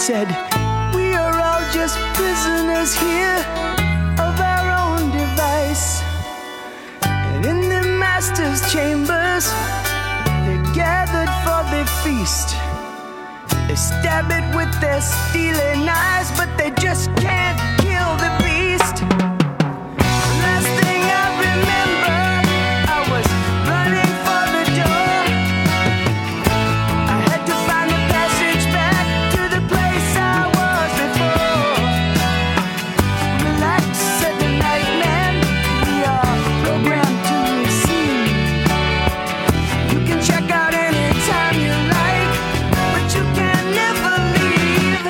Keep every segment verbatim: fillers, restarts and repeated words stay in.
said, we are all just prisoners here of our own device. And in the master's chambers, they're gathered for their feast. They stab it with their steely knives, but they just can't kill the beast. The last thing I remember, I was running for the door. I had to find the passage back to the place I was before. Relax, said the night man, we are programmed to receive. You can check out anytime you like, but you can never leave.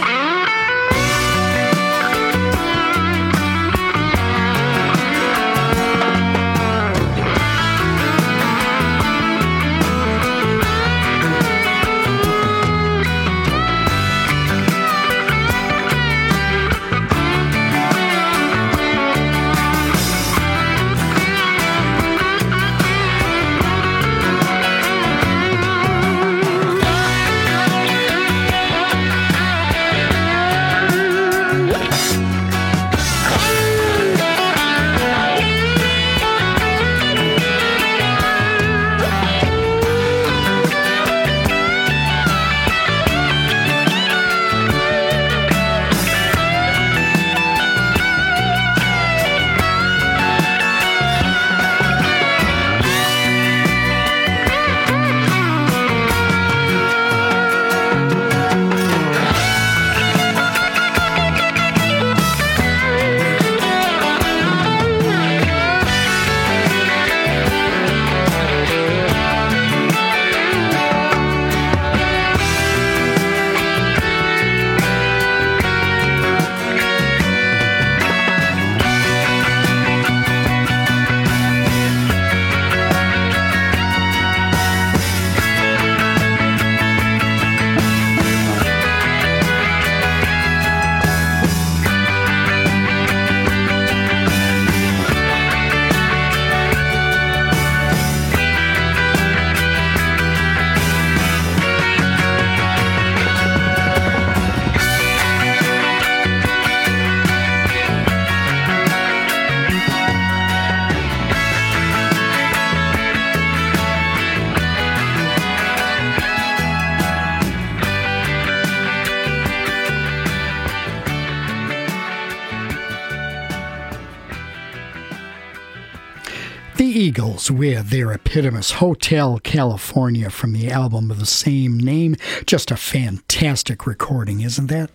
Eagles with their eponymous Hotel California from the album of the same name. Just a fantastic recording, isn't that?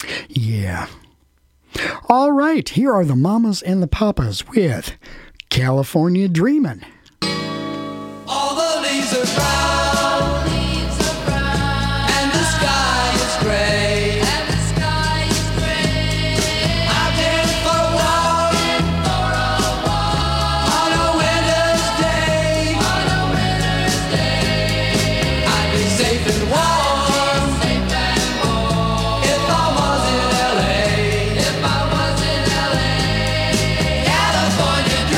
Yeah. All right, here are the Mamas and the Papas with California Dreamin'. All the leaves are brown, leaves are brown, and the sky is gray, and the sky is gray. I've been for a walk, for a walk, on a winter's day, on a winter's day. I'd be safe and warm, safe and warm, if I was in L A, if I was in L A. California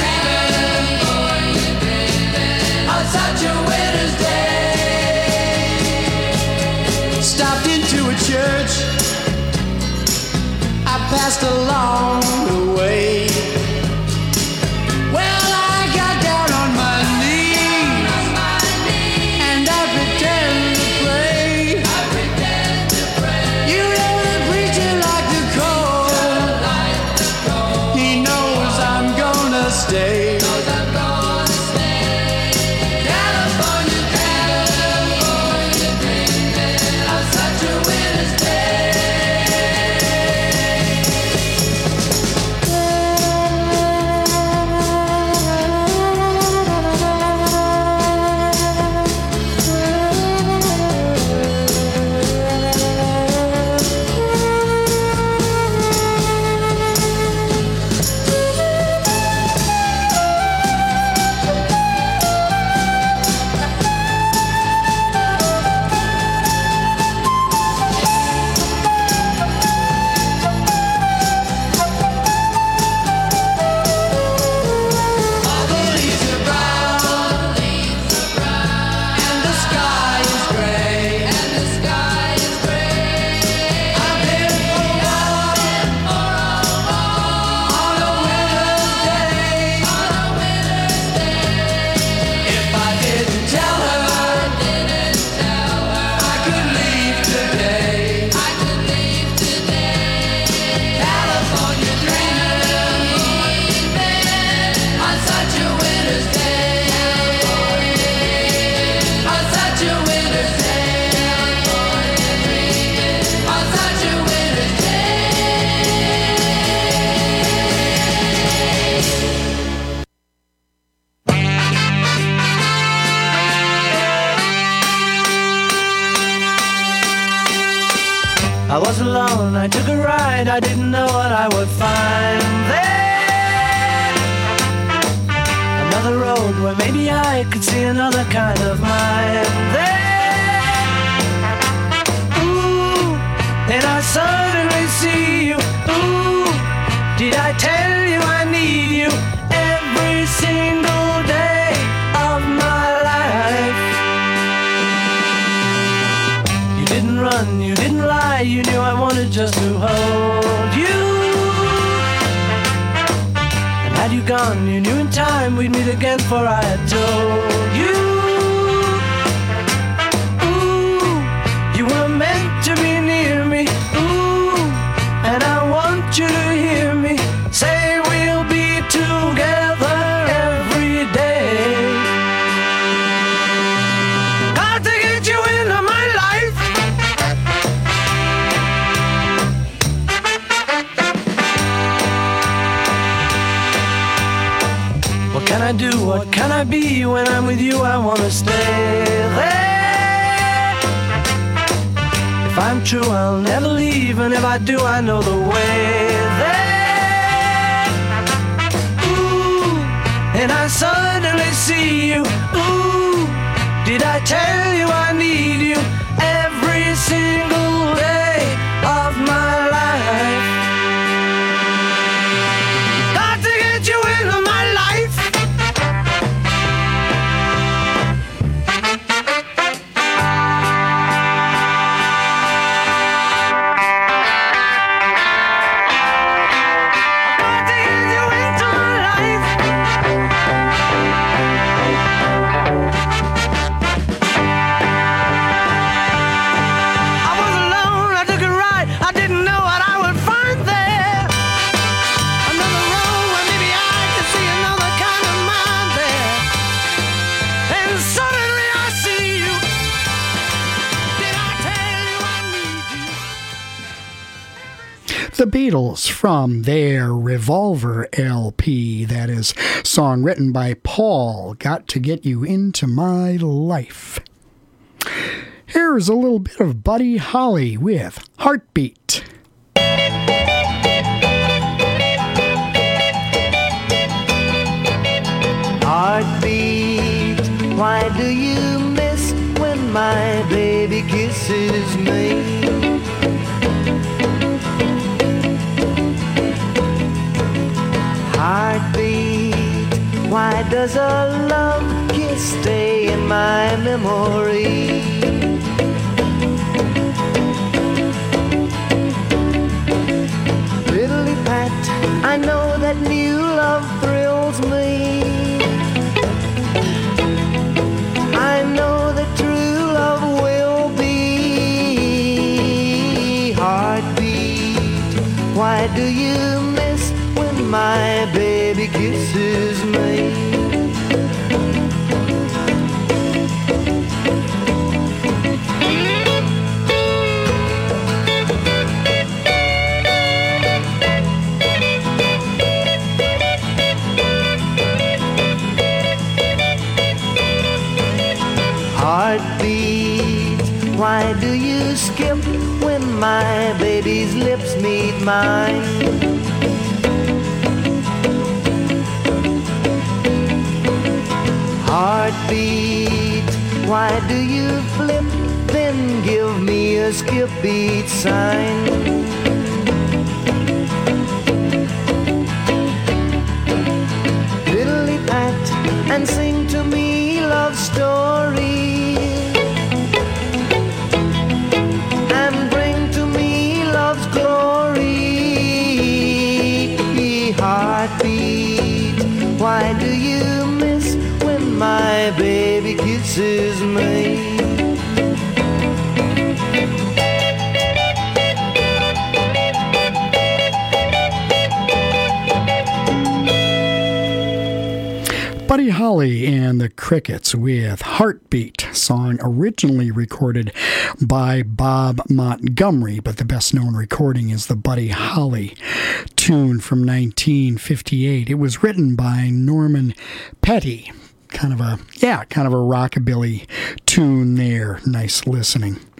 dreaming, on such a winter's day. Stopped into a church, I passed along the way. Well, I got down on my knees, and I pretend to pray. I pretend to pray. You know the preacher like the cold, he knows I'm gonna stay. California dreaming, on such a winter's day. I was alone, I took a ride, I didn't know what I would find there. Another road where maybe I could see another kind of mind there. Ooh, then I suddenly see you. Ooh, did I tell you I need you every single day of my life? You didn't run, you didn't lie, you knew I wanted just to hold you. And had you gone, you knew in time we'd meet again, for I had told you. Ooh, you were meant to be near me. Ooh, and I want you to hear me say we'll be together every day. Got to get you into my life. What can I do? What can I be? When I'm with you, I wanna stay there. If I'm true, I'll never leave, and if I do, I know the way there. Ooh, and I suddenly see you. Ooh, did I tell you I need you every single day of my life? Got to get you into my life. Got to get you into my life. I was alone, I took a ride, I didn't know what I would find there. Another road where maybe I could see another kind of mind there. And suddenly I see you. Did I tell you I need you? The Beatles from their Revolver L P, that is, song written by Paul, Got to Get You Into My Life. Here's a little bit of Buddy Holly with Heartbeat. Heartbeat, why do you miss when my baby kisses me? Heartbeat, why does a love kiss stay in my memory? Fiddly pat, I know that new love thrills me. I know that true love will be. Heartbeat, why do you miss when my baby kisses me? Heartbeat, why do you skip when my baby's lips meet mine? Heartbeat, why do you flip, then give me a skip beat sign? Diddly pat, and sing to me love stories. And bring to me love's glory. Heartbeat, why do you miss when my baby kisses me? Buddy Holly and the Crickets with Heartbeat, song originally recorded by Bob Montgomery, but the best known recording is the Buddy Holly tune from nineteen fifty-eight. It was written by Norman Petty. Kind of a, yeah, kind of a rockabilly tune there. Nice listening.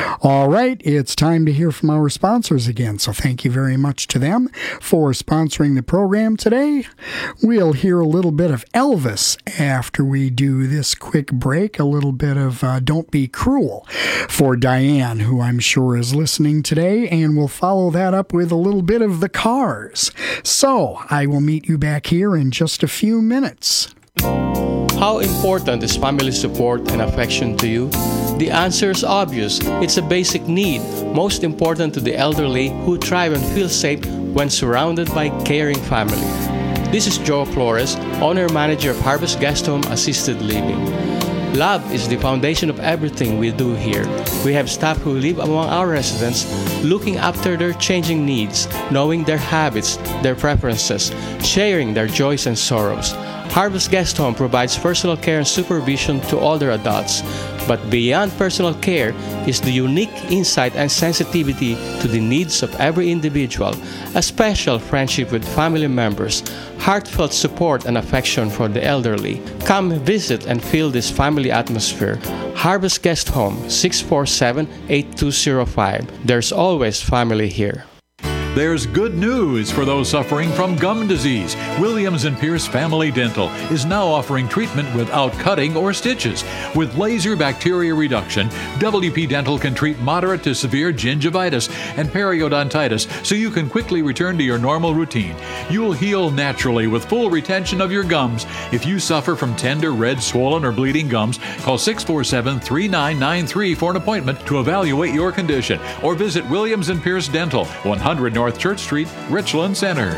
All right, it's time to hear from our sponsors again, so thank you very much to them for sponsoring the program today. We'll hear a little bit of Elvis after we do this quick break, a little bit of uh, Don't Be Cruel for Diane, who I'm sure is listening today, and we'll follow that up with a little bit of The Cars. So, I will meet you back here in just a few minutes. How important is family support and affection to you? The answer is obvious. It's a basic need, most important to the elderly who thrive and feel safe when surrounded by caring family. This is Joe Flores, owner-manager of Harvest Guest Home Assisted Living. Love is the foundation of everything we do here. We have staff who live among our residents, looking after their changing needs, knowing their habits, their preferences, sharing their joys and sorrows. Harvest Guest Home provides personal care and supervision to older adults. But beyond personal care is the unique insight and sensitivity to the needs of every individual, a special friendship with family members, heartfelt support and affection for the elderly. Come visit and feel this family atmosphere. Harvest Guest Home, six four seven, eight two zero five. There's always family here. There's good news for those suffering from gum disease. Williams and Pierce Family Dental is now offering treatment without cutting or stitches. With laser bacteria reduction, W P Dental can treat moderate to severe gingivitis and periodontitis so you can quickly return to your normal routine. You'll heal naturally with full retention of your gums. If you suffer from tender, red, swollen, or bleeding gums, call six four seven, three nine nine three for an appointment to evaluate your condition or visit Williams and Pierce Dental, one hundred North Church Street, Richland Center.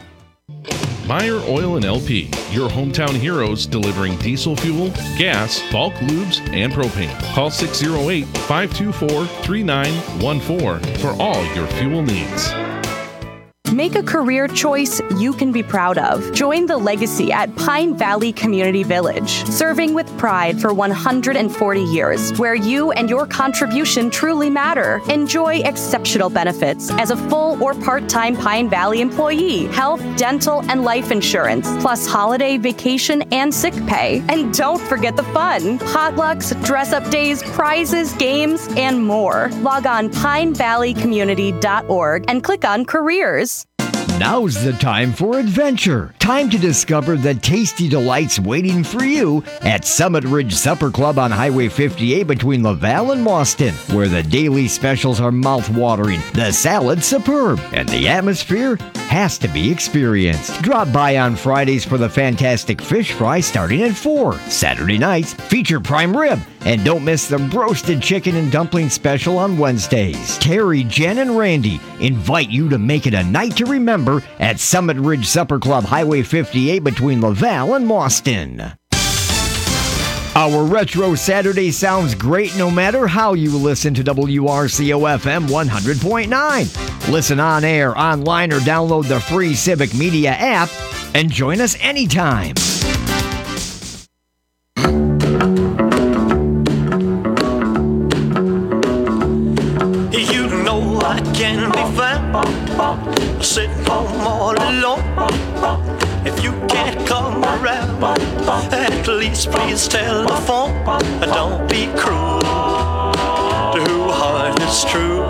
Meyer Oil and L P, your hometown heroes delivering diesel fuel, gas, bulk lubes, and propane. Call six oh eight, five two four, three nine one four for all your fuel needs. Make a career choice you can be proud of. Join the legacy at Pine Valley Community Village, serving with pride for one hundred forty years, where you and your contribution truly matter. Enjoy exceptional benefits as a full or part-time Pine Valley employee, health, dental, and life insurance, plus holiday, vacation, and sick pay. And don't forget the fun. Potlucks, dress-up days, prizes, games, and more. Log on pine valley community dot org and click on Careers. Now's the time for adventure. Time to discover the tasty delights waiting for you at Summit Ridge Supper Club on Highway fifty-eight between Laval and Mauston, where the daily specials are mouth-watering, the salad superb, and the atmosphere has to be experienced. Drop by on Fridays for the fantastic fish fry starting at four. Saturday nights feature prime rib, and don't miss the roasted chicken and dumpling special on Wednesdays. Terry, Jen, and Randy invite you to make it a night to remember at Summit Ridge Supper Club, Highway fifty-eight between Laval and Mauston. Our Retro Saturday sounds great no matter how you listen to W R C O F M one hundred point nine. Listen on air, online, or download the free Civic Media app and join us anytime. You know I can be found sitting home all alone. If you can't come around, at least please telephone. Don't be cruel to who heart is true.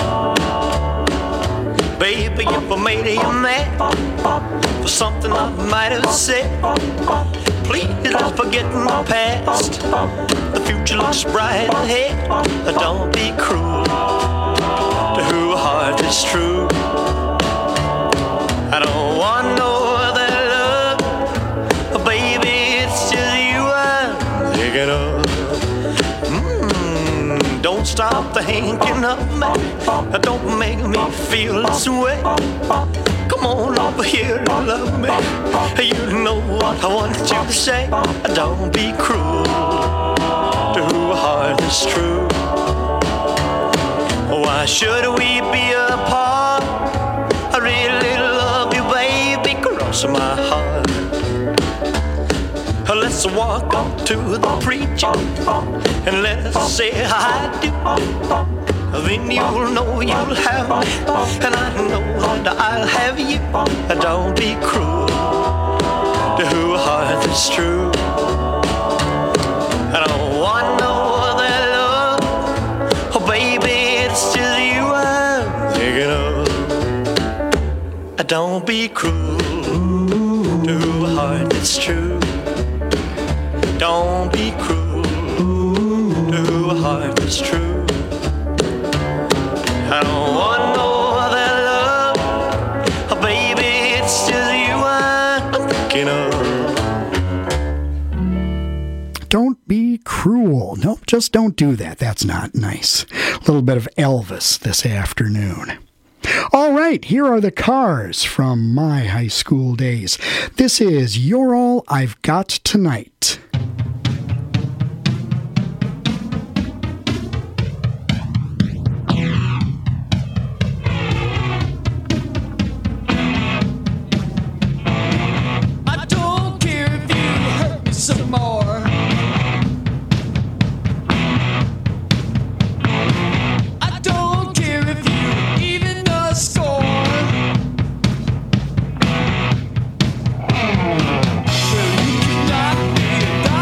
Baby, if I made you mad for something I might have said, please don't forget my past. The future looks bright ahead. Don't be cruel to who heart is true. I don't want no other love, baby, it's just you I'm thinking of. Mm, don't stop thinking of me, don't make me feel this way. Come on over here and love me, you know what I want you to say. Don't be cruel to who heart is true. Why should we be apart? I really love you, baby, cross my heart. Let's walk up to the preacher and let's say I do. Then you'll know you'll have me, and I know that I'll have you. Don't be cruel to who heart is true. I don't want no other love, oh baby, Don't be cruel to a heart that's true. Don't be cruel to a heart that's true. I don't want no other love, oh, baby, it's just you I'm thinking of. Don't be cruel. Nope, just don't do that. That's not nice. A little bit of Elvis this afternoon. All right, here are the Cars from my high school days. This is You're All I've Got Tonight. I don't care if you hurt me some more. I don't care if you even the score. Well, you can knock me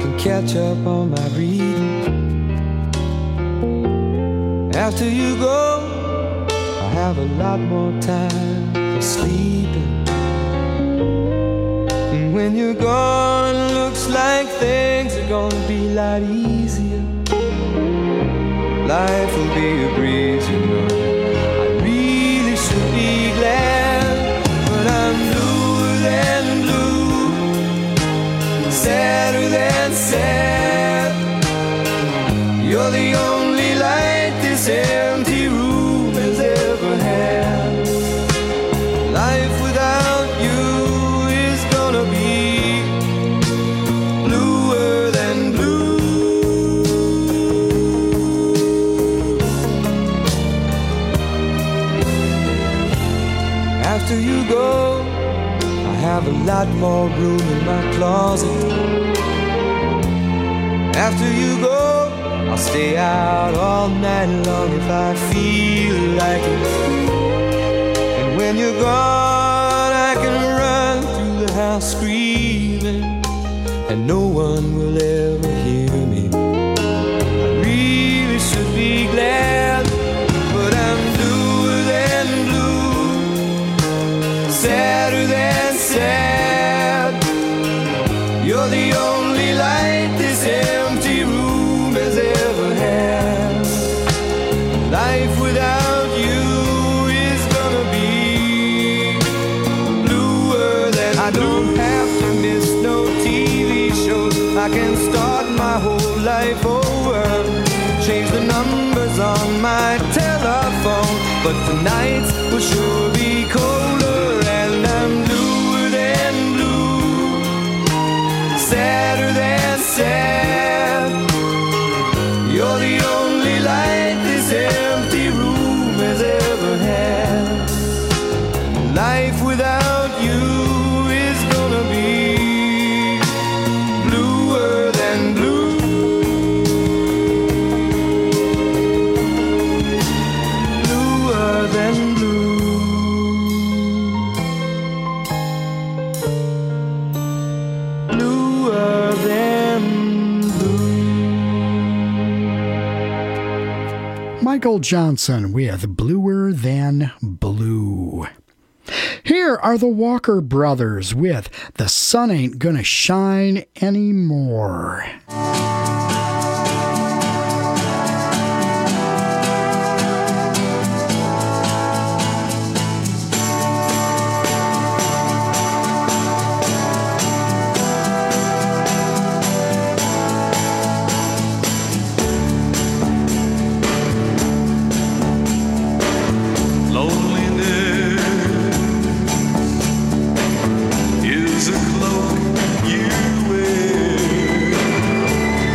can catch up on my reading. After you go, I have a lot more time for sleeping. And when you're gone, looks like things are gonna be a lot easier. Life will be a breeze, you know. I really should be glad, but I'm bluer than blue, sadder than sad. You're the only light this empty room has ever had. Life without you is gonna be bluer than blue. After you go, I have a lot more room in my closet. After you go, I'll stay out all night long if I feel like it. And when you're gone, I can run through the house screaming, and no one will ever hear me. I really should be glad, but I'm bluer than blue, sadder than sad. You're the only light this empty room has ever had. Life without you is gonna be bluer than I don't have to miss no T V shows. I can start my whole life over, change the numbers on my telephone, but tonight will sure be colder. And I'm bluer than blue, sadder than sad. You're the only light this empty room has ever had. Life without you is gonna be bluer than blue, bluer than blue, bluer than blue. Michael Johnson with Bluer Than Blue. Here are the Walker Brothers with The Sun Ain't Gonna Shine Anymore. Is a cloak you wear.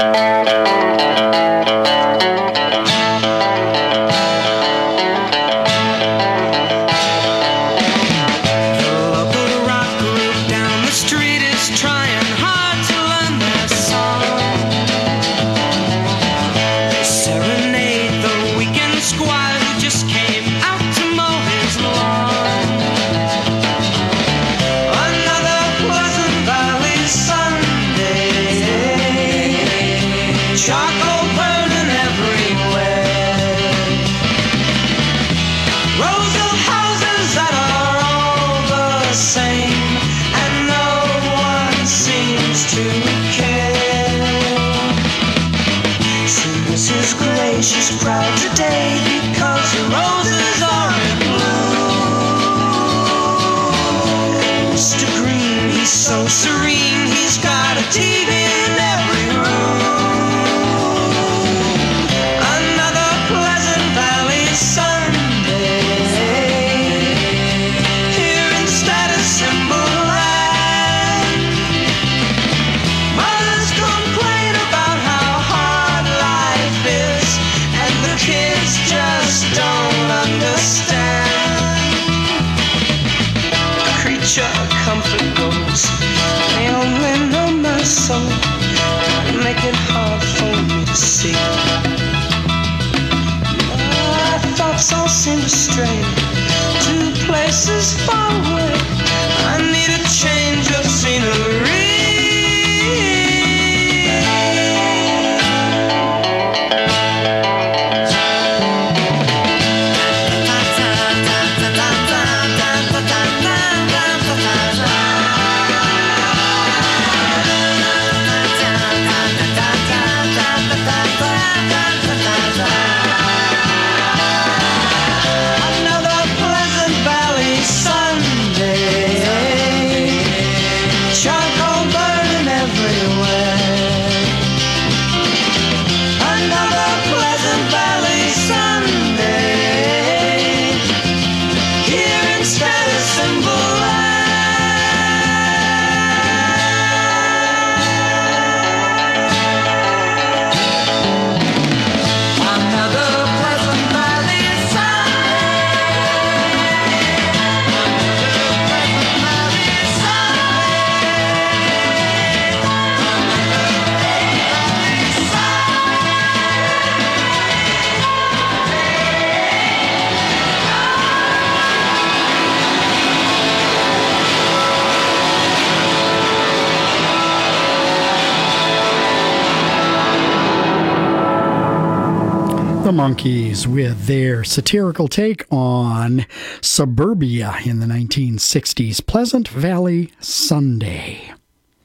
Monkees with their satirical take on suburbia in the nineteen sixties, Pleasant Valley Sunday.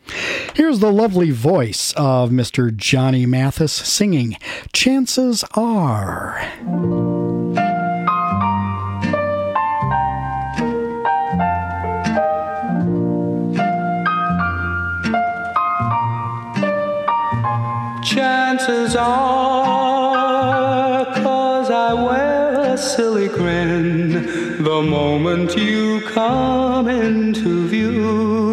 Here's the lovely voice of Mister Johnny Mathis singing Chances Are. Chances are, 'cause I wear a silly grin the moment you come into view.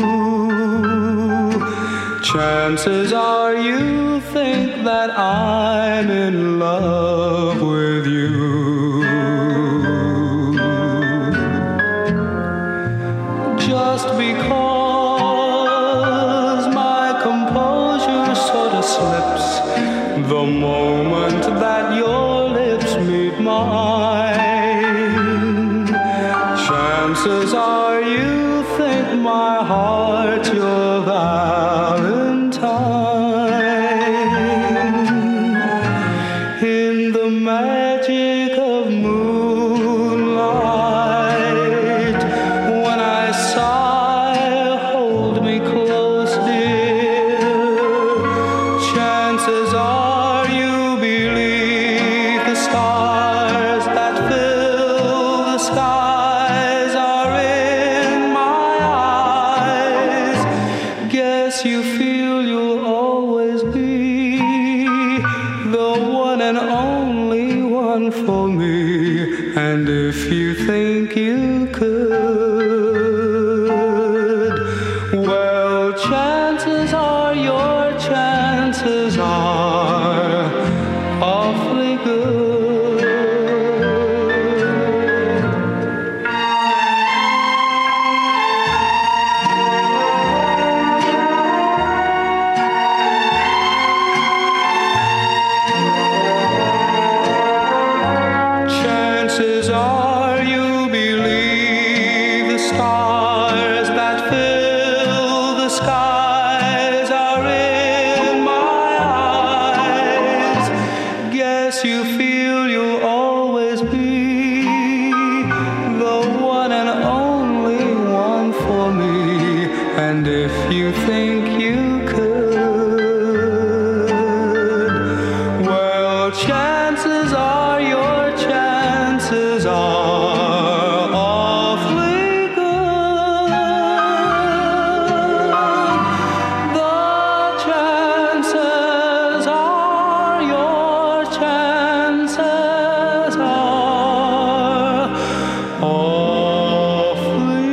Chances are you think that I'm in love with you. Just because my composure sort of slips the moment that your lips meet mine. Chances are you think my heart's your Valentine. In the magic of moonlight, when I sigh, hold me close, dear. Chances are you believe the stars that fill the skies are in my eyes. Guess you feel you'll always be the one and only one for me. And if you think you could, well, chances are your chances chances are awfully good. Chances are you believe the stars that fill the skies are in my eyes. Guess you feel you'll always be the one and only one for me. And if you think you could, well, chances are your chances are awfully good. The chances are your chances are awfully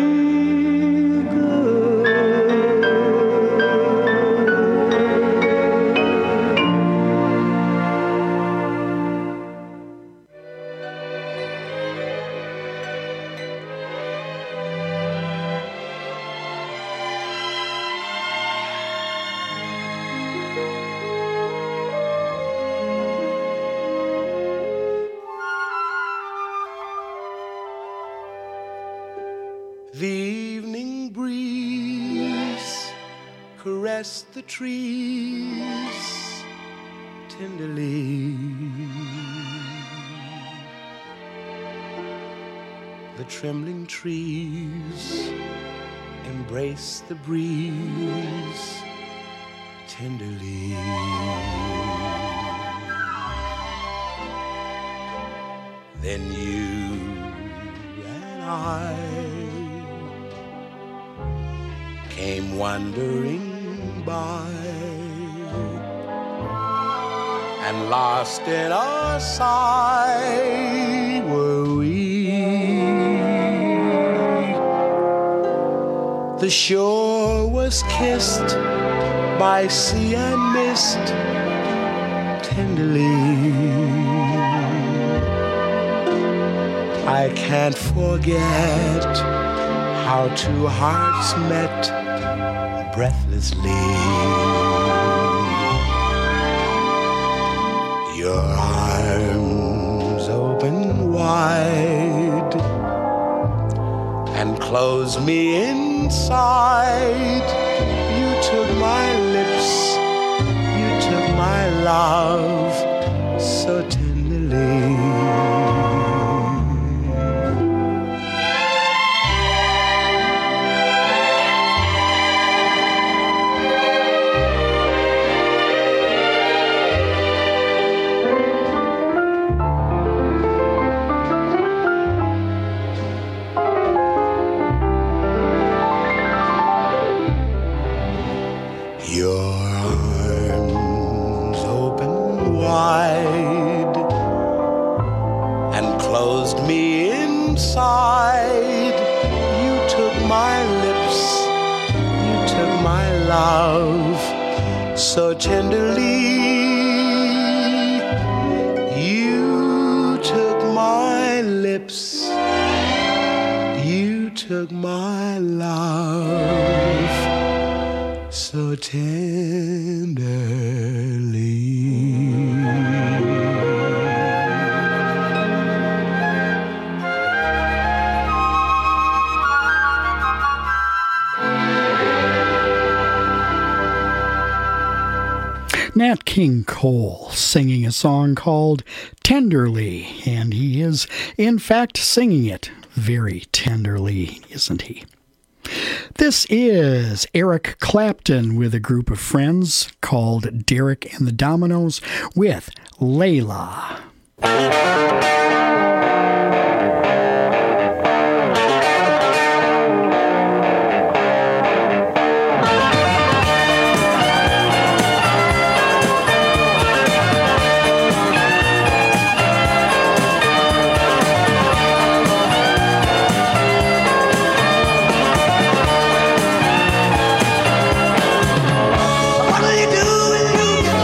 good. The evening breeze caressed the trees tenderly. The trembling trees embraced the breeze tenderly. Then you and I came wandering by, and lost in our sigh were we. The shore was kissed by sea and mist tenderly. I can't forget how two hearts met breathlessly. Your arms open wide and closed me inside. You took my lips, you took my love so tenderly. Your arms open wide and closed me inside. You took my lips, you took my love so tenderly. You took my lips, you took my love so tenderly. Nat King Cole singing a song called Tenderly, and he is, in fact, singing it very tenderly, isn't he? This is Eric Clapton with a group of friends called Derek and the Dominoes with Layla. What do you do when you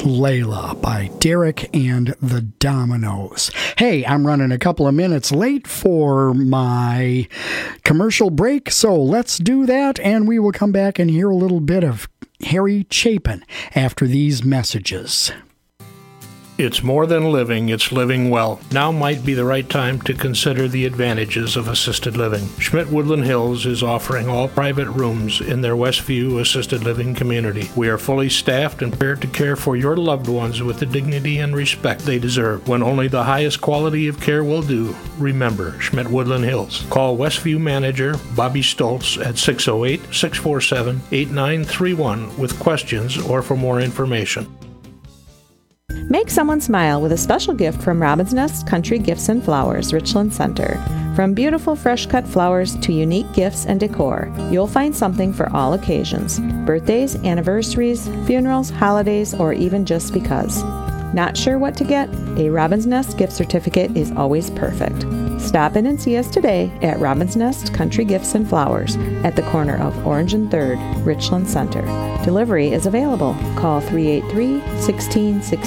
Layla by Derek and the Dominoes. Hey, I'm running a couple of minutes late for my commercial break, so let's do that, and we will come back and hear a little bit of Harry Chapin after these messages. It's more than living, it's living well. Now might be the right time to consider the advantages of assisted living. Schmidt Woodland Hills is offering all private rooms in their Westview assisted living community. We are fully staffed and prepared to care for your loved ones with the dignity and respect they deserve. When only the highest quality of care will do, remember Schmidt Woodland Hills. Call Westview manager Bobby Stoltz at six oh eight, six four seven, eight nine three one with questions or for more information. Make someone smile with a special gift from Robin's Nest Country Gifts and Flowers, Richland Center. From beautiful fresh-cut flowers to unique gifts and decor, you'll find something for all occasions. Birthdays, anniversaries, funerals, holidays, or even just because. Not sure what to get? A Robin's Nest gift certificate is always perfect. Stop in and see us today at Robin's Nest Country Gifts and Flowers at the corner of Orange and third, Richland Center. Delivery is available. Call three eight three, one six one six.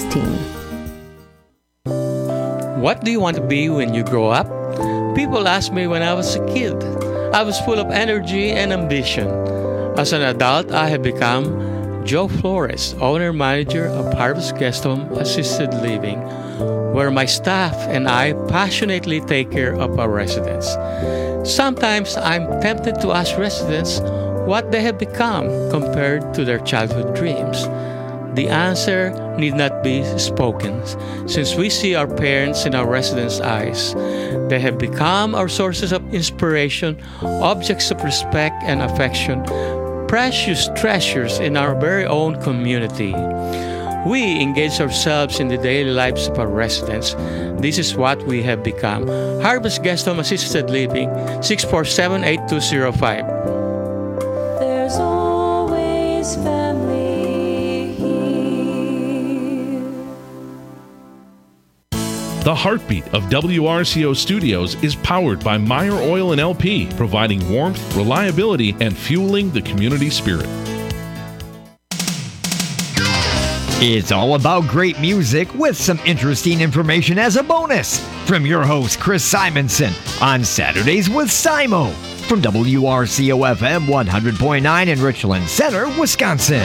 What do you want to be when you grow up? People asked me when I was a kid. I was full of energy and ambition. As an adult, I have become Joe Flores, owner-manager of Harvest Guest Home Assisted Living, where my staff and I passionately take care of our residents. Sometimes I'm tempted to ask residents what they have become compared to their childhood dreams. The answer need not be spoken, since we see our parents in our residents' eyes. They have become our sources of inspiration, objects of respect and affection, precious treasures in our very own community. We engage ourselves in the daily lives of our residents. This is what we have become. Harvest Guest Home Assisted Living, six four seven, eight two zero five. There's always family here. The heartbeat of W R C O Studios is powered by Meyer Oil and L P, providing warmth, reliability, and fueling the community spirit. It's all about great music with some interesting information as a bonus from your host, Chris Simonson, on Saturdays with Simo from W R C O F M one hundred point nine in Richland Center, Wisconsin.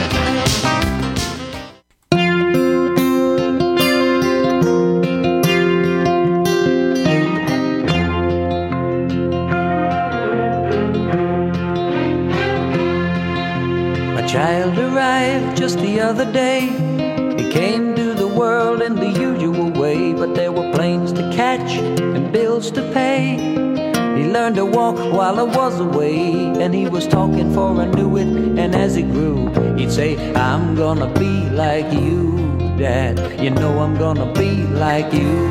A child arrived just the other day. He came to the world in the usual way, but there were planes to catch and bills to pay. He learned to walk while I was away, and he was talking for I knew it. And as he grew, he'd say, I'm gonna be like you, Dad. You know I'm gonna be like you.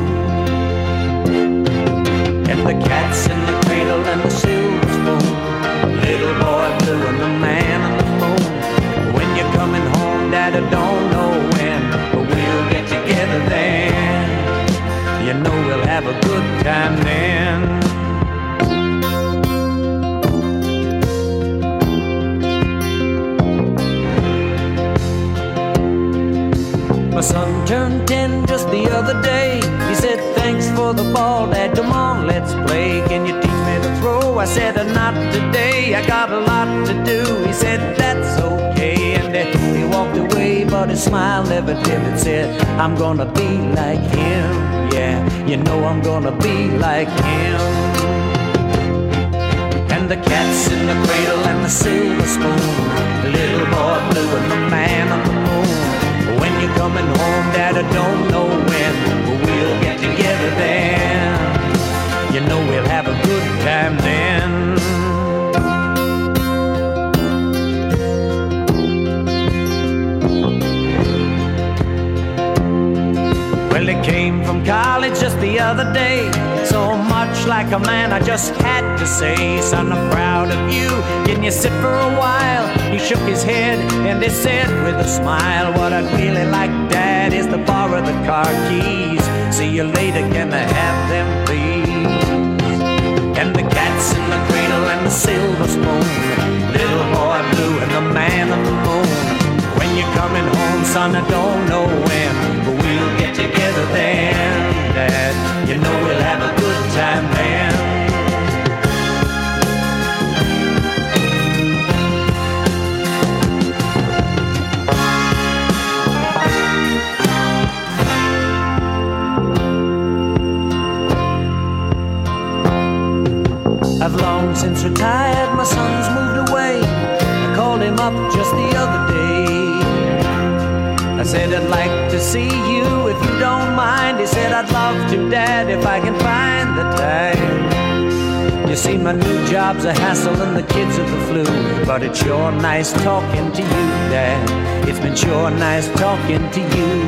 And the cat's in the cradle and the silver spoon, little boy blue and the man on the moon. When you're coming home, Dad, I don't know when, but we'll get together then. You know we'll have a good time then. My son turned ten just the other day. He said, thanks for the ball, Dad, come on, let's play. Can you teach me to throw? I said, not today, I got a lot to do. He said, that's okay, and uh, he walked away, but his smile never dimmed. Said, I'm gonna be like him, yeah, you know I'm gonna be like him. And the cat's in the cradle and the silver spoon, the little boy blue and the man on the moon. When you're coming home, Dad, I don't know when, but we'll get together then. You know we'll have a good time then. Well, he came from college just the other day, so much like a man I just had to say, son, I'm proud of you, can you sit for a while? He shook his head and he said with a smile, what I'd really like, Dad, is to borrow the car keys. See you later, can I have them please? And the cat's in the cradle and the silver spoon, little boy blue and the man on the moon. When you're coming home, son, I don't know when, up just the other day. I said, I'd like to see you if you don't mind. He said, I'd love to, Dad, if I can find the time. You see, my new job's a hassle and the kids are the flu, but it's sure nice talking to you, Dad. It's been sure nice talking to you.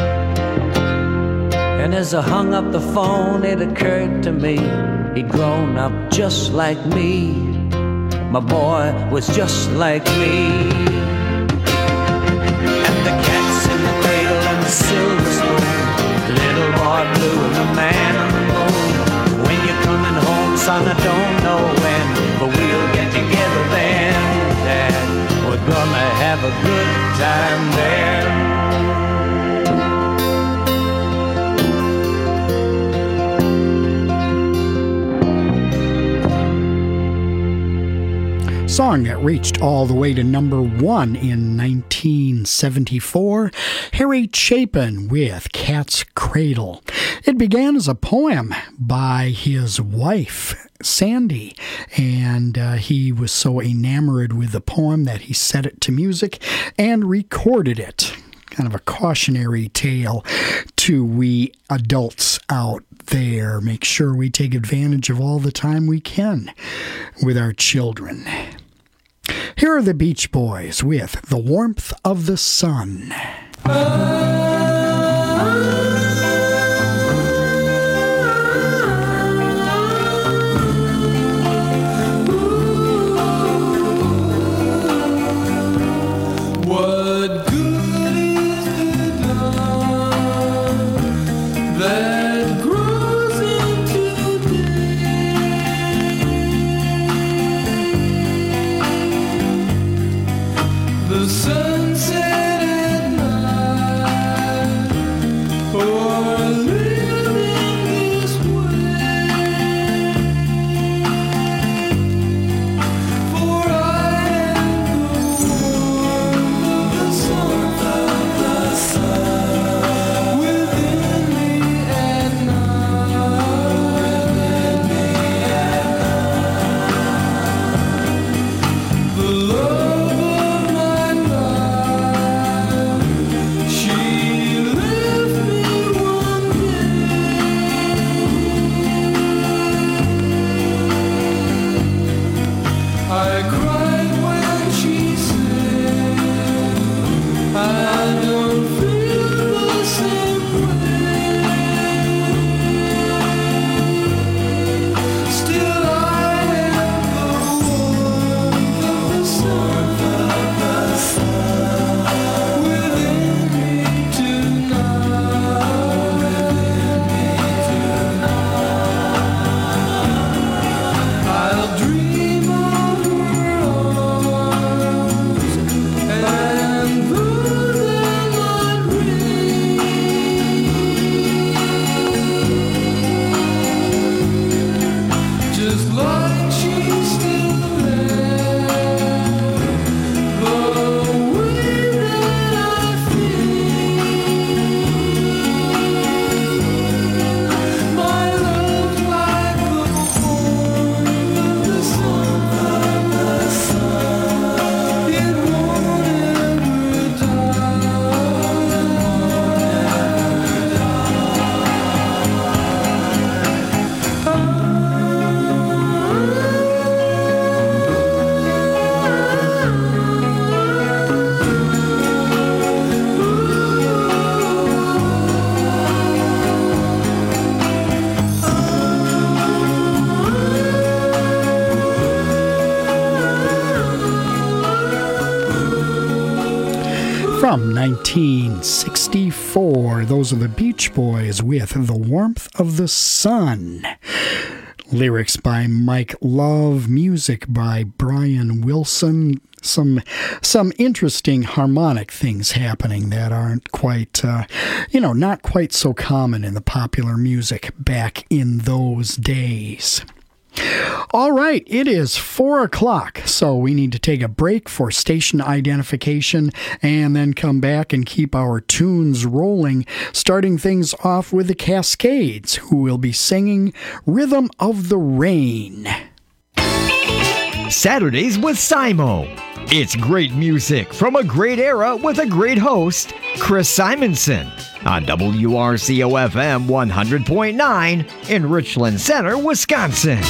And as I hung up the phone, it occurred to me, he'd grown up just like me. My boy was just like me. And the cat's in the cradle and the silver spoon, little boy blue and the man on the moon. When you're coming home, son, I don't know when, but we'll get together then, Dad. We're gonna have a good time there. Song that reached all the way to number one in nineteen seventy-four, Harry Chapin with Cat's Cradle. It began as a poem by his wife, Sandy, and uh, he was so enamored with the poem that he set it to music and recorded it. Kind of a cautionary tale to we adults out there. Make sure we take advantage of all the time we can with our children. Here are the Beach Boys with The Warmth of the Sun. What good is the dawn that grows into day? The sunset at night, or living this way. For I am the warmth of the sun within me at night, within me at night. The love of my life, she left me one day. I cried when she said, I don't feel the same way. Still I am the warmth of the sun, of the sun within me tonight, within me tonight. I'll dream of her arms and through them I'd read, just like she's still there, the way that I feel. My love's like the warmth of the sun, of the sun. It won't ever die, it won't ever From nineteen sixty-four, those are the Beach Boys with The Warmth of the Sun. Lyrics by Mike Love, music by Brian Wilson. Some some interesting harmonic things happening that aren't quite, uh, you know, not quite so common in the popular music back in those days. All right, it is four o'clock, so we need to take a break for station identification and then come back and keep our tunes rolling, starting things off with the Cascades, who will be singing Rhythm of the Rain. Saturdays with Simo. It's great music from a great era with a great host, Chris Simonson, on W R C O F M one hundred point nine in Richland Center, Wisconsin.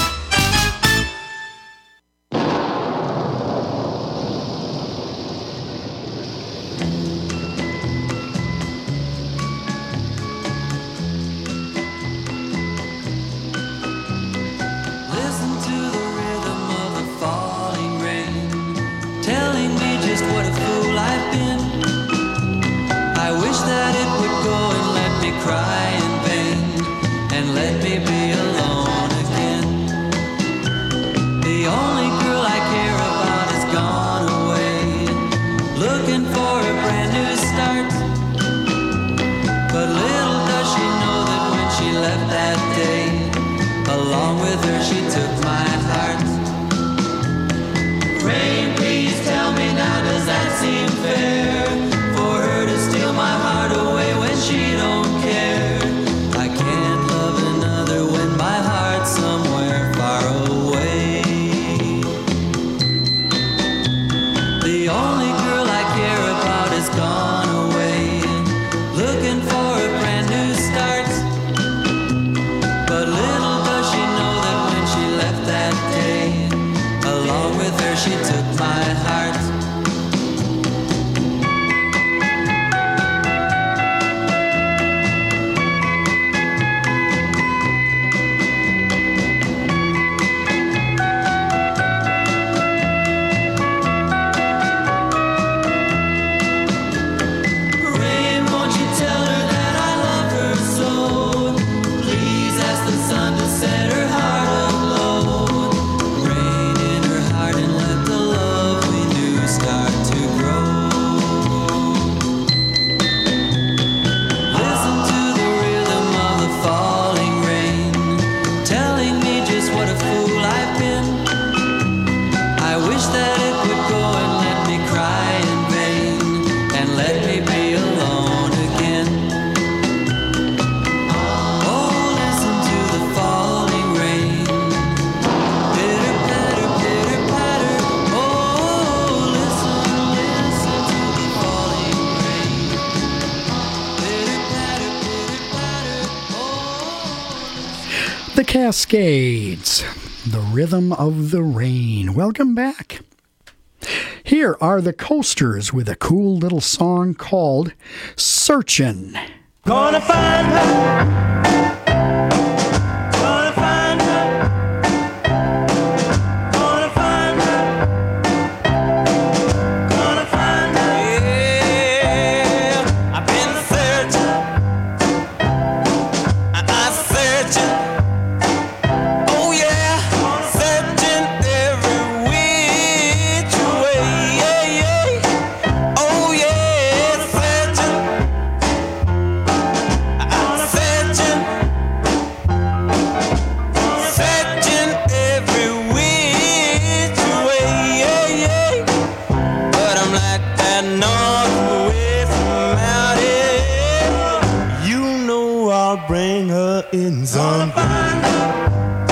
Cascades, the rhythm of the rain. Welcome back. Here are the Coasters with a cool little song called Searchin'. Gonna find her. Gonna find her. Gonna find her. Gonna find her. Yeah, I've been searching. I- I'm searching. In Zone. Gonna find her.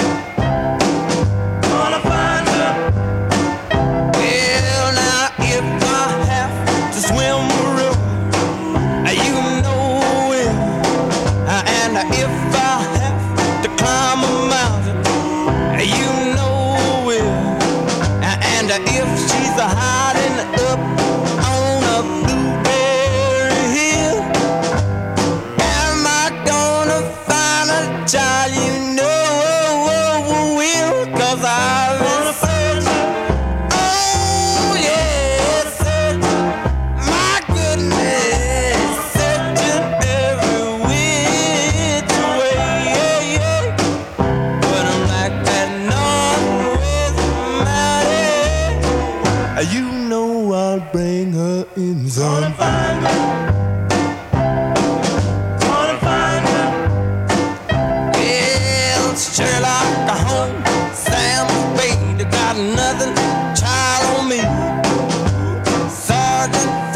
Gonna find her. Well, now if I have to swim a river, you know it. And if I have to climb a mountain, you know it. And if she's hiding up on a blueberry hill, am I gonna find a child you know will? 'Cause I've been searching. Oh yeah, searching. My goodness, searching every which way. But I'm like that northwest mountain. You know I'll bring her in. Gonna find her. Sherlock Holmes, Sam Spade, got nothing, child on me. Sergeant